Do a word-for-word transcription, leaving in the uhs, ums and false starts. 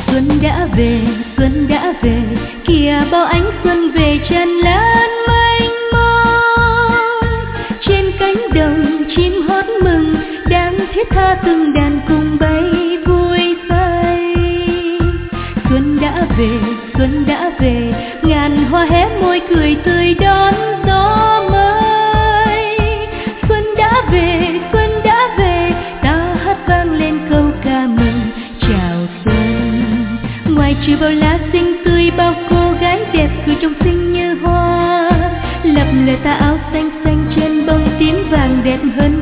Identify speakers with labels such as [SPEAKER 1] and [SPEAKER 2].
[SPEAKER 1] Xuân đã về, xuân đã về, kìa bao ánh xuân về tràn lan mênh mông. Trên cánh đồng chim hót mừng, đang thiết tha từng đàn cùng bay vui say. Xuân đã về, xuân đã về, ngàn hoa hé môi cười tươi đón gió mới. Xuân đã về, xuân đã về, ta hát vang lên câu ca mừng chào xuân. Ngoài trừ bao lá xinh tươi, bao cô gái đẹp cười trong xinh như hoa, lập lờ ta áo xanh xanh trên bông tím vàng đẹp hơn